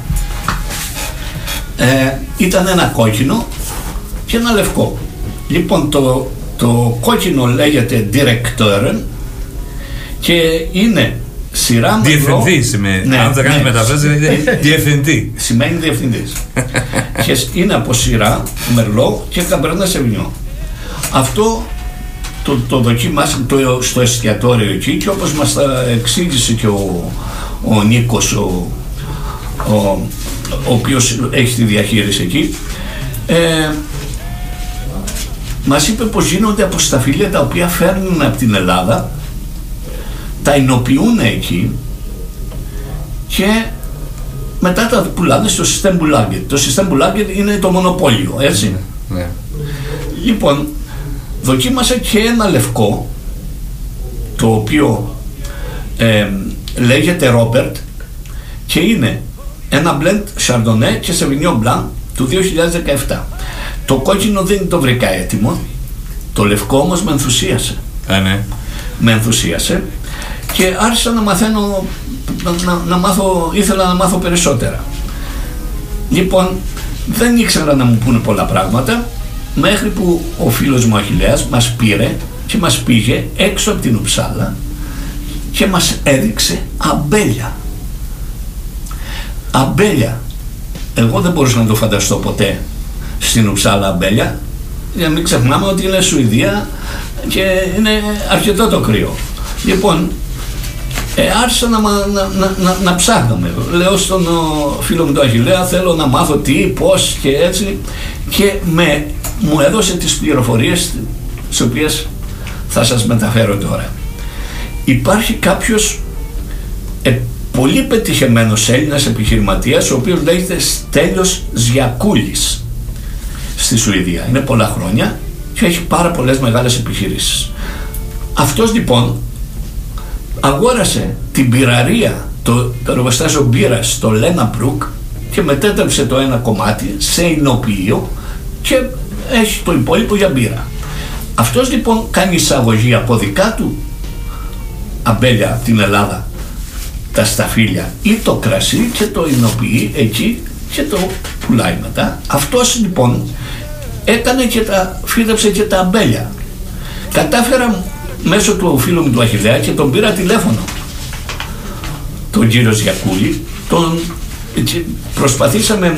ήταν ένα κόκκινο και ένα λευκό. Λοιπόν, το κόκκινο λέγεται Direktören και είναι σειρά διευθυντή σημαίνει. Ναι, αν θα κάνει μεταφράση, λέγεται διευθυντή. Σημαίνει διευθυντής. Και είναι από σειρά Μερλό και Καμπέρνα Σεβινιό. Αυτό το δοκιμάσαμε στο εστιατόριο εκεί, και όπως μας τα εξήγησε και ο Νίκος, ο οποίος έχει τη διαχείριση εκεί, μας είπε πως γίνονται από σταφύλια τα οποία φέρνουν από την Ελλάδα, τα εινοποιούν εκεί και μετά τα πουλάνε στο Systembolaget. Το Systembolaget είναι το μονοπόλιο, έτσι. Ναι. Λοιπόν, δοκίμασα και ένα λευκό, το οποίο λέγεται Robert και είναι ένα blend Chardonnay και Sauvignon Blanc του 2017. Το κόκκινο δεν το βρήκα έτοιμο, το λευκό όμως με ενθουσίασε. Ναι. Με ενθουσίασε και άρχισα να μαθαίνω, ήθελα να μάθω περισσότερα. Λοιπόν, δεν ήξερα να μου πούνε πολλά πράγματα, μέχρι που ο φίλος μου Αχιλλέας μας πήρε και μας πήγε έξω από την Ουψάλα και μας έδειξε αμπέλια. Αμπέλια. Εγώ δεν μπορούσα να το φανταστώ ποτέ στην Ουψάλα αμπέλια, για να μην ξεχνάμε ότι είναι Σουηδία και είναι αρκετό το κρύο. Λοιπόν, άρχισα να ψάχναμε. Λέω στον φίλο μου τον Αχιλλέα, θέλω να μάθω τι, πώς και έτσι, και μου έδωσε τις πληροφορίες τις οποίες θα σας μεταφέρω τώρα. Υπάρχει κάποιος πολύ πετυχημένος Έλληνας επιχειρηματίας, ο οποίος λέγεται Στέλιος Ζιακούλης στη Σουηδία. Είναι πολλά χρόνια και έχει πάρα πολλές μεγάλες επιχειρήσεις. Αυτός λοιπόν αγόρασε την πυραρία, το εργοστάσιο μπύρας στο Λένα Μπρουκ και μετέτρεψε το ένα κομμάτι σε εινοποιείο και έχει το υπόλοιπο για μπύρα. Αυτός λοιπόν κάνει εισαγωγή από δικά του αμπέλια από την Ελλάδα, τα σταφύλια ή το κρασί, και το εινοποιεί εκεί και το πουλάει μετά. Αυτός λοιπόν έκανε και φύτεψε και τα αμπέλια. Κατάφερα μέσω του φίλου μου του Αχιλλέα και τον πήρα τηλέφωνο, τον κύριο Ζιακούλη, προσπαθήσαμε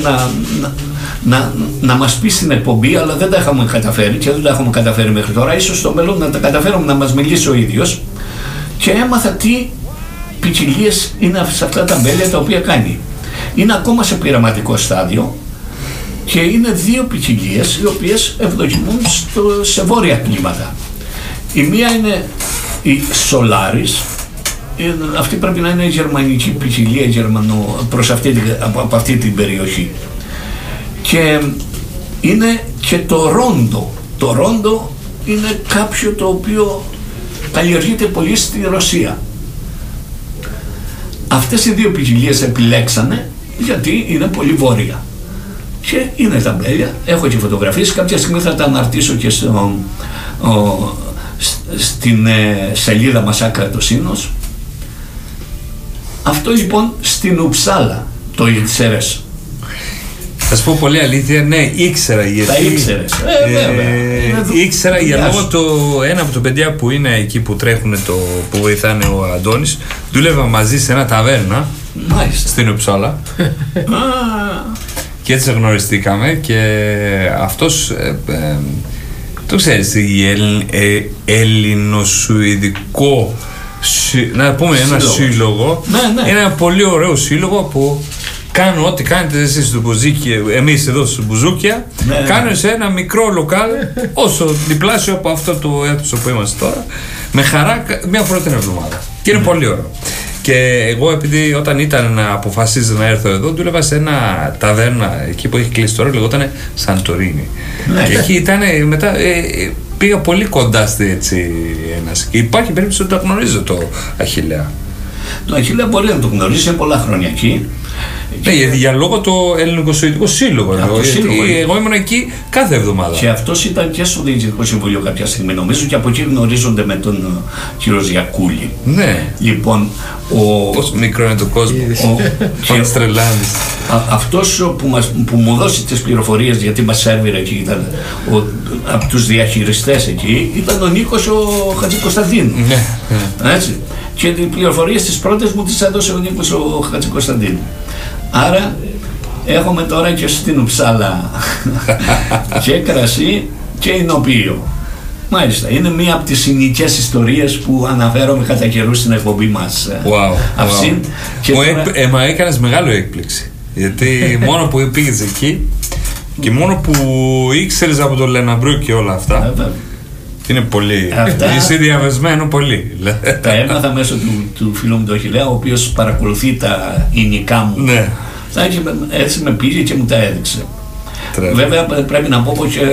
να μας πει στην εκπομπή, αλλά δεν τα είχαμε καταφέρει και δεν τα έχουμε καταφέρει μέχρι τώρα. Ίσως στο μέλλον να τα καταφέρουμε να μας μιλήσει ο ίδιος, και έμαθα τι ποικιλίες είναι σε αυτά τα αμπέλια τα οποία κάνει. Είναι ακόμα σε πειραματικό στάδιο και είναι δύο ποικιλίες οι οποίες ευδοκιμούν σε βόρεια κλίματα. Η μία είναι η Solaris, αυτή πρέπει να είναι η γερμανική ποικιλία από αυτή την περιοχή, και είναι και το Ρόντο. Το Ρόντο είναι κάποιο το οποίο καλλιεργείται πολύ στη Ρωσία. Αυτές οι δύο ποικιλίες επιλέξανε γιατί είναι πολύ βόρεια. Και είναι τα μπέλια, έχω και φωτογραφίες, κάποια στιγμή θα τα αναρτήσω και στην σελίδα μας Άκρα το Σύνος. Αυτό λοιπόν στην Ουψάλα, το ήξερες? Θα σου πω πολύ αλήθεια, ναι, ήξερα γιατί. Τα ήξερες, βέβαια. Ήξερα για λόγω ένα από τα παιδιά που είναι εκεί που τρέχουν, που βοηθάνε ο Αντώνης, δούλευα μαζί σε ένα ταβέρνα. Μάλιστα. Στην Ουψάλα. Και έτσι γνωριστήκαμε και αυτός, το ξέρεις, ελληνοσουηδικό, να πούμε ένα σύλλογο, ναι. είναι ένα πολύ ωραίο σύλλογο που κάνουν ό,τι κάνετε εσείς στο Μπουζούκι, εμείς εδώ στο Μπουζούκια, κάνουν σε ένα μικρό λοκάλ, όσο διπλάσιο από αυτό το αίθουσα που είμαστε τώρα, με χαρά μια φορά την εβδομάδα. Και είναι πολύ ωραίο. Και εγώ, επειδή όταν ήταν να αποφασίζει να έρθω εδώ, δούλευα σε ένα ταβέρνα εκεί που έχει κλείσει τώρα, λεγόταν Σαντορίνη. Και εκεί ήταν μετά. Πήγα πολύ κοντά στη έτσι ένας. Και υπάρχει περίπτωση ότι το γνωρίζω το Αχιλλέα. Το Αχιλλέα μπορεί να το γνωρίσει, είναι πολλά χρόνια εκεί. Ναι, για λόγω το Ελληνικό-Σουηδικό Σύλλογο. Εγώ ήμουν εκεί κάθε εβδομάδα. Και αυτός ήταν και στο Διοικητικό Συμβούλιο κάποια στιγμή, νομίζω, και από εκεί γνωρίζονται με τον κύριο Ζιακούλη. Ναι. Λοιπόν, πόσο μικρό είναι το κόσμο. Πώς τρελάνεις. Αυτός που μου δώσει τις πληροφορίες, γιατί μας σέρβιρε εκεί, ήταν από τους διαχειριστές εκεί, ήταν ο Νίκος ο Χατζικοσταντίνου. Ναι. Έτσι. Και οι πληροφορίες τις πρώτες μου τις έδωσε ο Νίκος ο Χατζικοσταντίνου. Άρα έχουμε τώρα και στην Ουψάλα και κρασί και εινοποιείο. Μάλιστα, είναι μία από τις συνοικές ιστορίες που αναφέρομαι κατά καιρούς στην εκπομπή μας. Αυτήν. Μα έκανες μεγάλο έκπληξη. Γιατί μόνο που πήγες εκεί και μόνο που ήξερες από τον Λεναμπρού και όλα αυτά, είναι πολύ. Είσαι διαβεσμένο πολύ. Τα έμαθα μέσω του φίλου μου του Αχιλλέα, ο οποίος παρακολουθεί τα υλικά μου. Ναι. Έτσι με πήγε και μου τα έδειξε. Βέβαια πρέπει να πω πως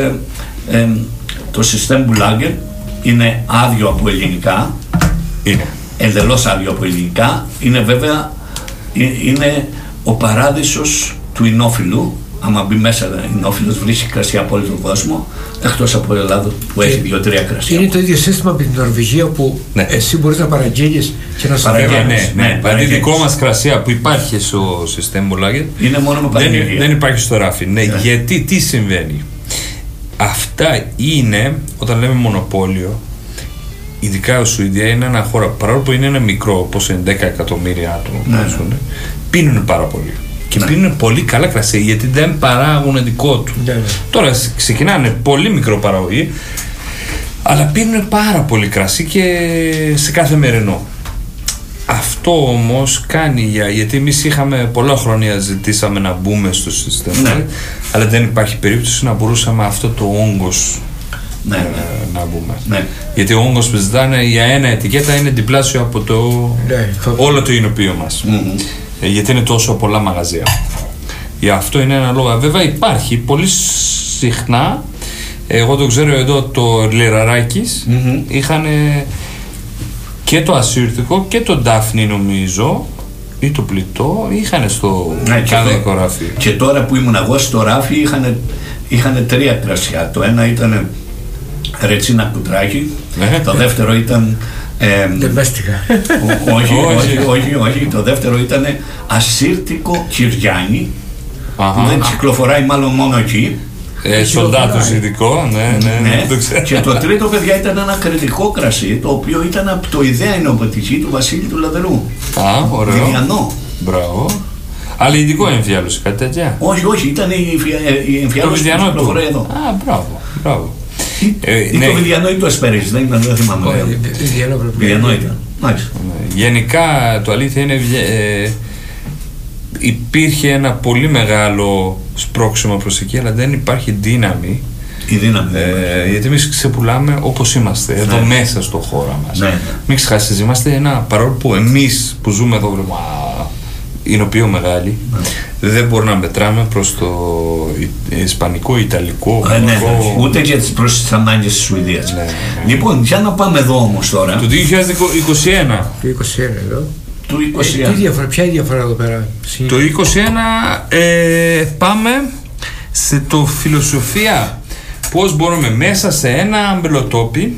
το Systembolaget είναι άδειο από ελληνικά. Είναι. Εντελώς άδειο από ελληνικά. Είναι βέβαια είναι ο παράδεισος του εινόφιλου. Άμα μπει μέσα εινόφιλος, βρίσκει κρασί από όλο τον κόσμο, εκτός από Ελλάδα που έχει 2-3 κρασιά. Είναι το ίδιο σύστημα με την Νορβηγία που εσύ μπορείς να παραγγείλεις και να σου παραγγέλνεις. Ναι. Δηλαδή δικό μας κρασιά που υπάρχει στο Systembolaget είναι μόνο με παραγγελία. Δεν υπάρχει στο ράφι. Ναι. Γιατί τι συμβαίνει? Αυτά είναι, όταν λέμε μονοπόλιο, ειδικά η Σουηδία είναι ένα χώρα, παρόλο που είναι ένα μικρό, όπως είναι 10 εκατομμύρια άτομα, πίνουν πάρα πολύ. Και πίνουν πολύ καλά κρασί, γιατί δεν παράγουν δικό του. Τώρα ξεκινάνε πολύ μικρό παραγωγή, αλλά πίνουν πάρα πολύ κρασί και σε κάθε μερινό. Αυτό όμως κάνει γιατί εμείς είχαμε πολλά χρόνια ζητήσαμε να μπούμε στο σύστημα, αλλά δεν υπάρχει περίπτωση να μπορούσαμε αυτό το όγκος να μπούμε. Γιατί ο όγκος που ζητάνε για ένα ετικέτα είναι διπλάσιο από όλο το εινοποιείο μας. Γιατί είναι τόσο πολλά μαγαζιά. Γι' αυτό είναι ένα λόγο. Βέβαια υπάρχει πολύ συχνά, εγώ το ξέρω εδώ, το Λιραράκης είχαν και το ασύρτικο και το Ντάφνη, νομίζω, ή το Πλητό, είχαν στο κάθε χωράφι. Και τώρα που ήμουν εγώ στο ράφι είχαν 3 κρασιά. Το ένα ήταν Ρετσίνα Κουτράκι, το δεύτερο ήταν όχι, το δεύτερο ήταν ασύρτικο Κυριάννη, που δεν κυκλοφοράει μάλλον μόνο εκεί. Σολδάτος ειδικό, ναι. Και το τρίτο, παιδιά, ήταν ένα κριτικό κρασί, το οποίο ήταν από το ιδέα εινοποτική του Βασίλη του Λαδερού. Ωραίο. Βιδιανό. Μπράβο. Αλλά ειδικό εμφιάλωση, κάτι τέτοια? Όχι, ήταν η εμφιάλωση που κυκλοφοράει εδώ. Μπράβο. Ή το Βιδιανό ή το Ασπερίζ, δεν θυμάμαι. Βιδιανό ήταν. Γενικά το αλήθεια είναι υπήρχε ένα πολύ μεγάλο σπρώξιμο προς εκεί, αλλά δεν υπάρχει δύναμη. Γιατί εμείς ξεπουλάμε όπως είμαστε, εδώ μέσα στο χώρο μας. Μην ξεχάσεις, είμαστε ένα, παρόλο που εμείς που ζούμε εδώ είναι ο πιο μεγάλη, δεν μπορούμε να μετράμε προς το ισπανικό, ιταλικό, ναι, ούτε και προς τις ανάγκες της Σουηδίας. Ναι. Λοιπόν, για να πάμε εδώ όμως τώρα. Το 2021. Το 2021 εδώ. Το 2021. Ποια είναι η διαφορά εδώ πέρα? Το 2021 πάμε σε το φιλοσοφία. Πώς μπορούμε μέσα σε ένα αμπελοτόπι.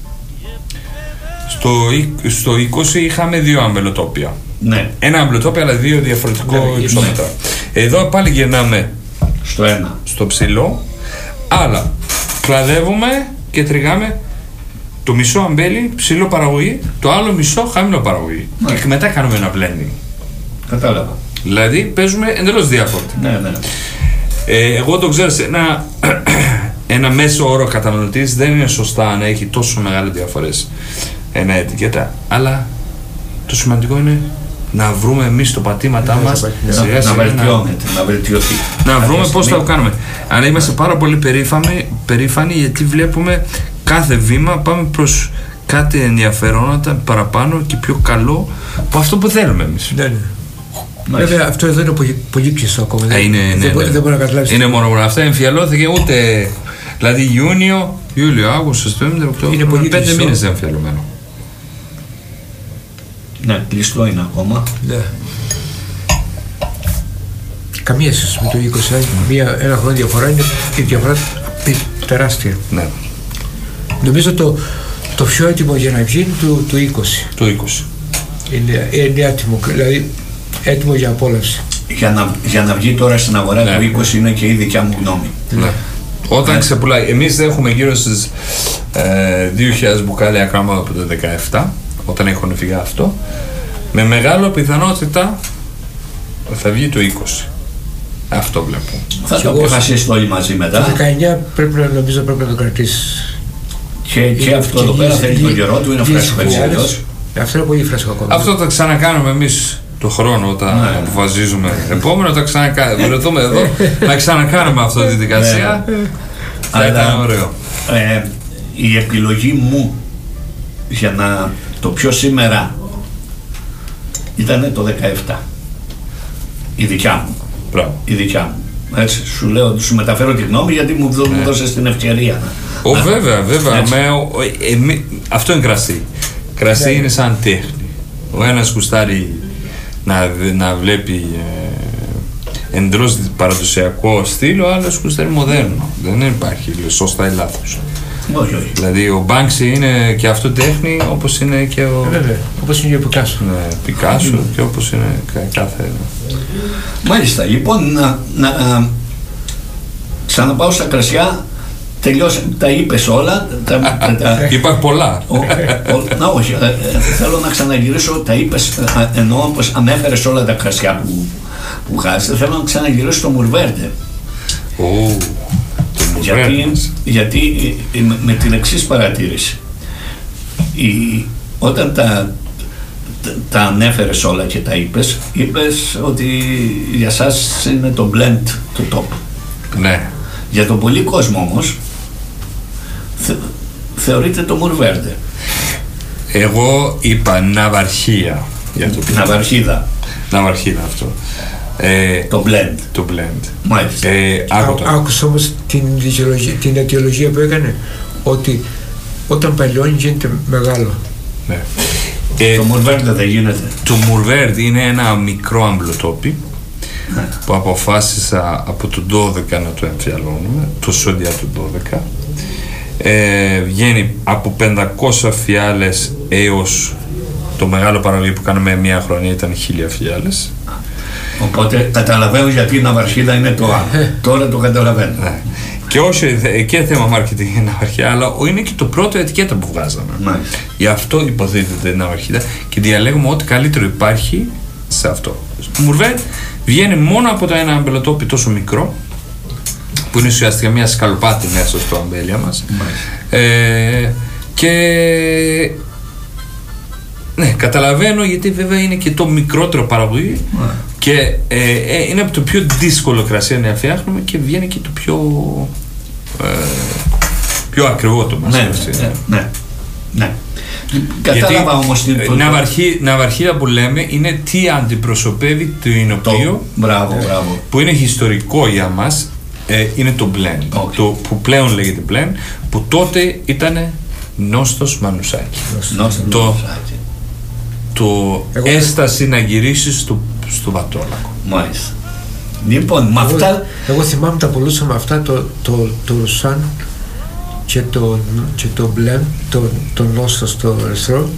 Στο 20 είχαμε 2 αμπελοτόπια. Ναι. Ένα αμπελοτόπι αλλά 2 διαφορετικό υψόμετρα. Εδώ πάλι γυρνάμε στο ένα. Στο ψηλό. Αλλά κλαδεύουμε και τριγάμε το μισό αμπέλι ψηλό παραγωγή, το άλλο μισό χαμηλό παραγωγή. Ναι. Και μετά κάνουμε ένα blending. Κατάλαβα. Δηλαδή παίζουμε εντελώς διαφορετικά. Ναι, ναι. Εγώ το ξέρω, ένα μέσο όρο καταναλωτής δεν είναι σωστά να έχει τόσο μεγάλες διαφορές ένα ετικέτα, αλλά το σημαντικό είναι να βρούμε εμείς το πατήματά μας να βελτιώνεται, να βελτιωθεί. Να βρούμε πώς θα το κάνουμε. Αλλά είμαστε πάρα πολύ περήφανοι γιατί βλέπουμε κάθε βήμα πάμε προς κάτι ενδιαφέροντα παραπάνω και πιο καλό από αυτό που θέλουμε εμείς. Ναι, ναι. Βέβαια αυτό εδώ είναι πολύ ψηστό ακόμα. Δεν μπορεί να καταλάβει. Είναι μόνο αυτά, εμφιαλώθηκε ούτε. Δηλαδή Ιούλιο, Αύγουστο, Σεπτέμβριο, Οκτώβριο. Είναι πολύ 5 μήνες εμφιαλωμένο. Ναι, κλειστό είναι ακόμα. Ναι. Καμία σχέση με το 20. Ένα χρόνο διαφορά είναι η διαφορά τεράστια. Ναι. Νομίζω το πιο έτοιμο για να βγει είναι το 20. Το 20. Είναι έτοιμο, δηλαδή έτοιμο για απόλαυση. Για να βγει τώρα στην αγορά το 20 είναι και η δικιά μου γνώμη. Ναι. Όταν ξεπουλάει, εμείς έχουμε γύρω στις 2.000 μπουκάλια κράμα από το 17, όταν έχουν φύγει αυτό, με μεγάλο πιθανότητα θα βγει το 20. Αυτό βλέπω. Θα το αποφασίσετε όλοι μαζί μετά. Το 19 νομίζω πρέπει να το κρατήσεις. Και αυτό εδώ πέρα θέλει τον καιρό του, είναι φρέσκο εξαιρετός. Αυτό είναι πολύ φρέσκο ακόμα. Αυτό θα ξανακάνουμε εμείς το χρόνο όταν αποφασίζουμε. Επόμενο θα βρεθούμε εδώ να ξανακάνουμε αυτή τη δικασία. Θα ήταν ωραίο. Η επιλογή μου για να το πιω σήμερα ήταν το 17. Η δικιά μου. Μπράβο. Η δικιά μου. Έτσι, σου λέω, σου μεταφέρω τη γνώμη γιατί μου δώσες την ευκαιρία. Βέβαια. Αυτό είναι κρασί. Κρασί είναι σαν τέχνη. Ο ένας γουστάρει να βλέπει εντελώς παραδοσιακό στυλ, ο άλλος γουστάρει μοντέρνο. Δεν υπάρχει σωστά ή λάθος. Όχι. Δηλαδή ο Μπάνξι είναι και αυτό τέχνη όπως είναι και ο... Βέβαια, όπως είναι και ο Πικάσο. Ναι, Πικάσο και όπως είναι κάθε... Μάλιστα, λοιπόν, να ξαναπάω στα κρασιά. Τελειώσε, τα είπες όλα. Υπάρχουν πολλά. Όχι, θέλω να ξαναγυρίσω, τα είπες, εννοώ πως ανέφερες όλα τα κρασιά που χάσετε, θέλω να ξαναγυρίσω στο Μουρβέρντε. Γιατί με την εξής παρατήρηση, όταν τα ανέφερες όλα και τα είπες ότι για σας είναι το blend το top. Ναι. Για τον πολύ κόσμο όμως θεωρείται το Μουρβέρντε. Εγώ είπα ναυαρχία. Ναυαρχίδα αυτό. Το blend. Το blend. Μάλιστα. Άκουσα όμως την αιτιολογία που έκανε, ότι όταν παλιώνει γίνεται μεγάλο. Ναι. Το Μουρβέρντε δεν γίνεται. Το Μουρβέρντε είναι ένα μικρό αμπλοτόπι που αποφάσισα από το 12 να το εμφιαλώνουμε, το σόντια του 12. Βγαίνει από 500 φιάλες έως το μεγάλο παραγωγή που κάναμε μια χρονιά ήταν 1000 φιάλες. Οπότε καταλαβαίνω γιατί η ναυαρχίδα είναι το άλλο. Τώρα το καταλαβαίνω. Ναι. Και όχι και θέμα marketing η ναυαρχίδα, αλλά είναι και το πρώτο ετικέτα που βγάζαμε. Μάλιστα. Γι' αυτό υποθέτεται η ναυαρχίδα και διαλέγουμε ό,τι καλύτερο υπάρχει σε αυτό. Μουρβέρ βγαίνει μόνο από το ένα αμπελοτόπι τόσο μικρό, που είναι ουσιαστικά μια σκαλοπάτη μέσα στο αμπέλια μας. Και ναι, καταλαβαίνω γιατί βέβαια είναι και το μικρότερο παραγωγή και είναι από το πιο δύσκολο κρασί να φτιάχνουμε και βγαίνει και το πιο ακριβό το μας. Ναι. Κατάλαβα όμως ναυαρχίδα που λέμε είναι τι αντιπροσωπεύει το εινοποιείο. Μπράβο. Που είναι ιστορικό για μας. Είναι το μπλεν. Το που πλέον λέγεται μπλεν, που τότε ήταν Νόστος Μανουσάκη. Το έσταση να γυρίσει στο Βατόλακο. Μάλιστα. Λοιπόν, με αυτά. Εγώ θυμάμαι τα πουλούσαμε αυτά το Ρουσάν και το μπλεν, το Νόστο στο ερυθρό.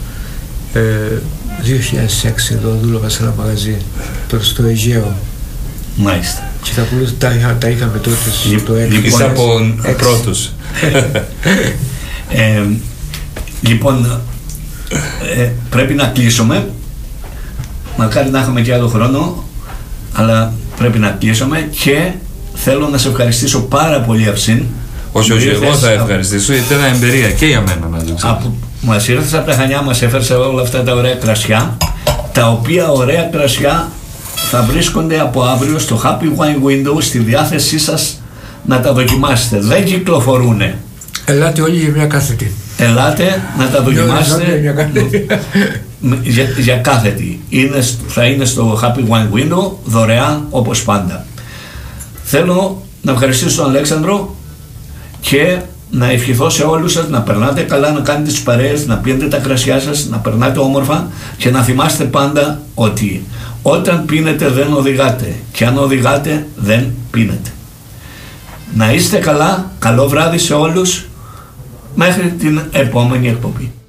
2006 εδώ δούλευα σε ένα μαγαζί στο Αιγαίο. Μάλιστα. Και τα είχαμε τότε στο έξι. Είσαι από πρώτους. Λοιπόν, πρέπει να κλείσουμε. Μακάρι να έχουμε και άλλο χρόνο, αλλά πρέπει να κλείσουμε και θέλω να σε ευχαριστήσω πάρα πολύ, Αυσίν. Όχι, εγώ θα ευχαριστήσω, γιατί ήταν εμπειρία και για μένα, να το ξέρω. Μας ήρθες από τα Χανιά, μας έφερες όλα αυτά τα ωραία κρασιά, τα οποία ωραία κρασιά θα βρίσκονται από αύριο στο Happy Wine Window στη διάθεσή σας να τα δοκιμάσετε. Δεν κυκλοφορούνε. Ελάτε όλοι για μια κάθετη. Ελάτε να τα δοκιμάσετε για κάθετη. Θα είναι στο Happy Wine Window δωρεάν όπως πάντα. Θέλω να ευχαριστήσω τον Αλέξανδρο και να ευχηθώ σε όλους σας να περνάτε καλά, να κάνετε τις παρέες, να πίνετε τα κρασιά σας, να περνάτε όμορφα και να θυμάστε πάντα ότι όταν πίνετε δεν οδηγάτε και αν οδηγάτε δεν πίνετε. Να είστε καλά, καλό βράδυ σε όλους, μέχρι την επόμενη εκπομπή.